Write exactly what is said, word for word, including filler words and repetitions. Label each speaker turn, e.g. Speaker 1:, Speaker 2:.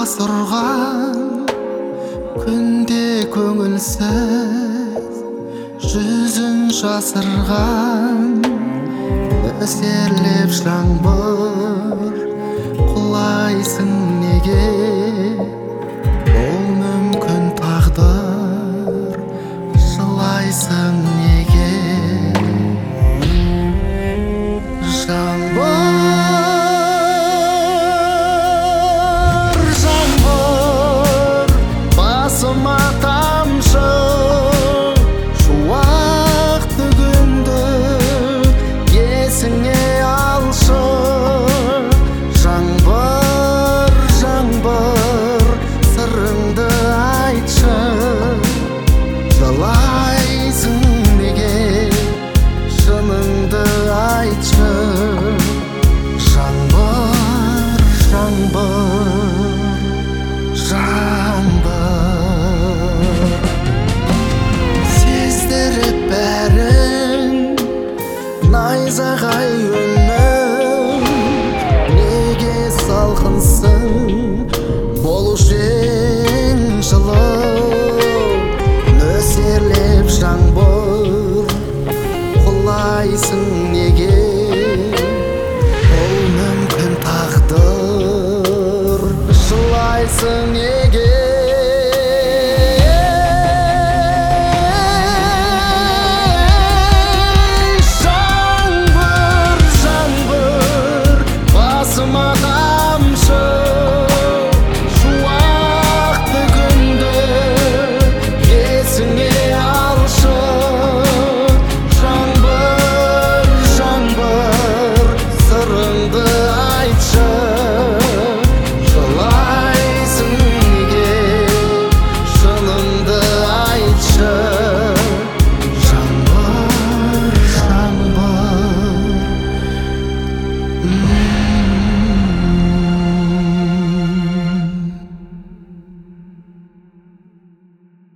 Speaker 1: аласұрған күнде көңілсіз жүзін жасырған нөсерлеп жаңбыр құлайсың неге ол мүмкін тағдыр жылайсың неге жаңбыр найзағай үнің неге салқынсың болушы ең жылы нөсерлеп жаңбыр құлайсың неге ол мүмкін тағдыр жылайсың неге my